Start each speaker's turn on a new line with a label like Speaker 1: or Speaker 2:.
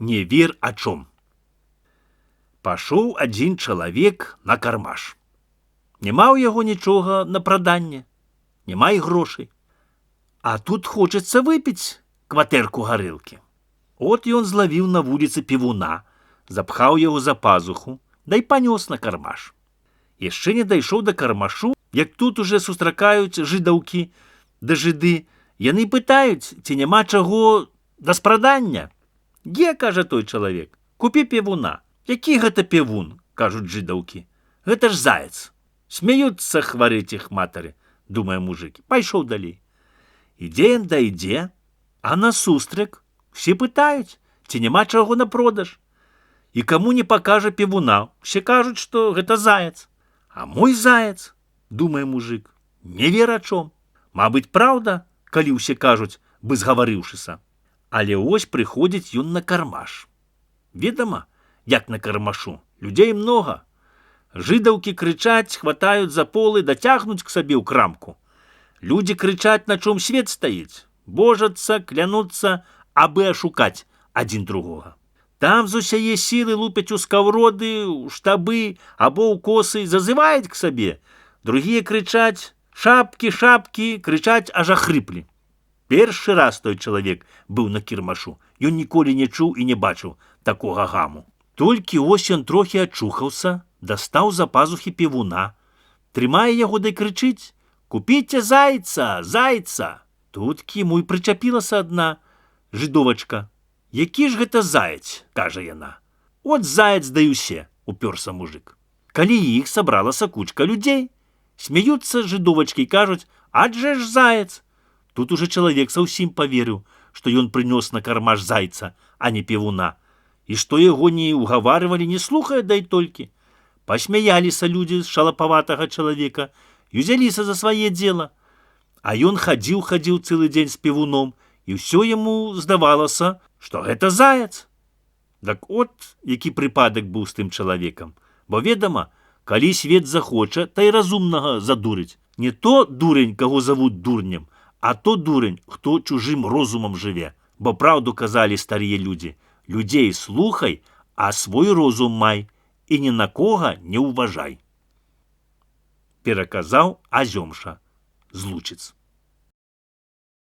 Speaker 1: Не вер о чом. Пашоў адзін чалавек на кармаш. Няма ў яго нічога на праданне, няма і грошай. А тут хочацца выпіць кватэрку гарэлкі. От ён злавіў на вуліцы півуна, запхаў яго за пазуху, да й панёс на кармаш. Яшчэ не дайшоў да кармашу, як тут уже сустракаюць жыдаўкі да жыды. Яны пытаюць, ці няма чаго да спрадання. «Ге», кажа той чалавек, «купі півуна». «Які гэта півун?» – кажуць жыдаўкі. «Гэта ж заяц». Смяюцца хварэць іх матары, думае мужик. Пайшоў далей. Ідзе ён да ідзе, а насустрак все пытаюць, ці няма чаго на продаж. І каму не пакажа півуна, все кажуць, што гэта заяц. А мой заяц, думае мужик, не вер о чом. Мабыць, праўда, калі ўсе кажуць, бы згаварыўшыся. Але ось прыходзіць ён на кармаш. Ведама, як на кармашу, людзей многа. Жыдаўкі крычаць, хватаюць за полы, дацягнуць к сабе ў крамку. Людзі крычаць, на чом свет стаіць, божацца, клянуцца, абы ашукаць адзін другога. Там з усяе сілы лупяць у скаўроды, у штабы або ў косы, зазываюць к сабе. Другія крычаць, шапкі, шапкі, крычаць, аж ахрыплі. Першы раз той чалавек быў на кірмашу. Ён ніколі не чуў і не бачыў такога гаму. Толькі ось ён трохі ачухаўся, дастаў за пазухі півуна, трымае яго дай крычыць: «Купіце зайца, зайца!» Тут к яму і прычапілася адна жыдовачка. «Які ж гэта заяц?» – кажа яна. «От заяц да і ўсе», – упёрся мужик. Калі іх сабралася кучка людзей, смяюцца жыдовачкі і кажуць: «Адже ж заяц!» Тут уже чалавек заўсім паверыў, што ён прынёс на кармаш зайца, а не півуна, і што яго не угаварывалі, не слухае, дай толькі. Пасмяяліся людзі з шалапаватага чалавека і ўзяліся за свае дзела. А ён хадзіў цэлы дзень з півуном, і ўсё яму здавалася, што гэта заяц. Так от, які прыпадак быў з тым чалавекам. Бо ведама, калі свет захоча, та й разумнага задурыць. Не то дурень, каго завуць дурнем, а то дурень, хто чужым розумам жыве. Бо праўду казалі старыя людзі: людзей слухай, а свой розум май, і ні на кога не ўважай. Пераказаў Азёмша з Лучыц.